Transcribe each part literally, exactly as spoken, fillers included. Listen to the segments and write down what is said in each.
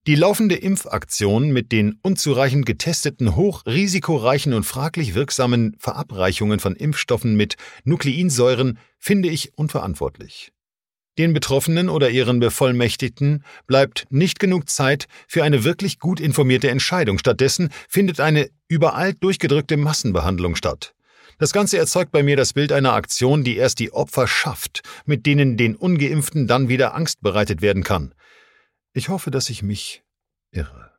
Die laufende Impfaktion mit den unzureichend getesteten, hochrisikoreichen und fraglich wirksamen Verabreichungen von Impfstoffen mit Nukleinsäuren finde ich unverantwortlich. Den Betroffenen oder ihren Bevollmächtigten bleibt nicht genug Zeit für eine wirklich gut informierte Entscheidung. Stattdessen findet eine überall durchgedrückte Massenbehandlung statt. Das Ganze erzeugt bei mir das Bild einer Aktion, die erst die Opfer schafft, mit denen den Ungeimpften dann wieder Angst bereitet werden kann. Ich hoffe, dass ich mich irre.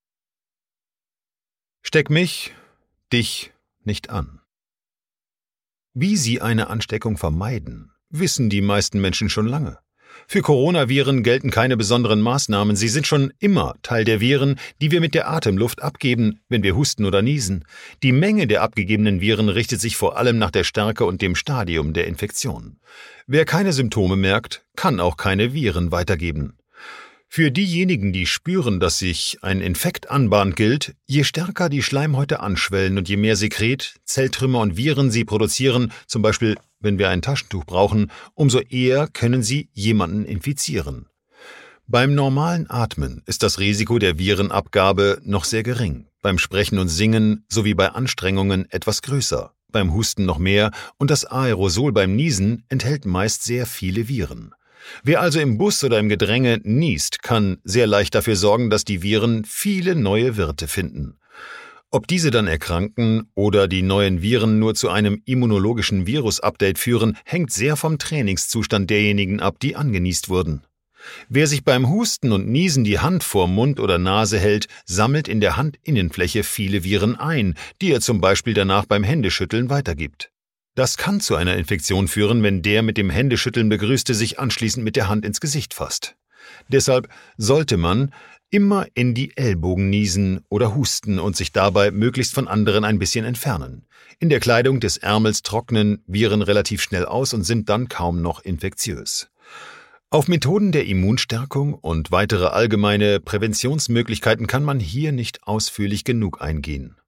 Steck mich, dich nicht an. Wie sie eine Ansteckung vermeiden, wissen die meisten Menschen schon lange. Für Coronaviren gelten keine besonderen Maßnahmen. Sie sind schon immer Teil der Viren, die wir mit der Atemluft abgeben, wenn wir husten oder niesen. Die Menge der abgegebenen Viren richtet sich vor allem nach der Stärke und dem Stadium der Infektion. Wer keine Symptome merkt, kann auch keine Viren weitergeben. Für diejenigen, die spüren, dass sich ein Infekt anbahnt, gilt, je stärker die Schleimhäute anschwellen und je mehr Sekret, Zelltrümmer und Viren sie produzieren, zum Beispiel wenn wir ein Taschentuch brauchen, umso eher können sie jemanden infizieren. Beim normalen Atmen ist das Risiko der Virenabgabe noch sehr gering, beim Sprechen und Singen sowie bei Anstrengungen etwas größer, beim Husten noch mehr und das Aerosol beim Niesen enthält meist sehr viele Viren. Wer also im Bus oder im Gedränge niest, kann sehr leicht dafür sorgen, dass die Viren viele neue Wirte finden. Ob diese dann erkranken oder die neuen Viren nur zu einem immunologischen Virus-Update führen, hängt sehr vom Trainingszustand derjenigen ab, die angeniest wurden. Wer sich beim Husten und Niesen die Hand vor Mund oder Nase hält, sammelt in der Handinnenfläche viele Viren ein, die er zum Beispiel danach beim Händeschütteln weitergibt. Das kann zu einer Infektion führen, wenn der mit dem Händeschütteln Begrüßte sich anschließend mit der Hand ins Gesicht fasst. Deshalb sollte man immer in die Ellbogen niesen oder husten und sich dabei möglichst von anderen ein bisschen entfernen. In der Kleidung des Ärmels trocknen Viren relativ schnell aus und sind dann kaum noch infektiös. Auf Methoden der Immunstärkung und weitere allgemeine Präventionsmöglichkeiten kann man hier nicht ausführlich genug eingehen.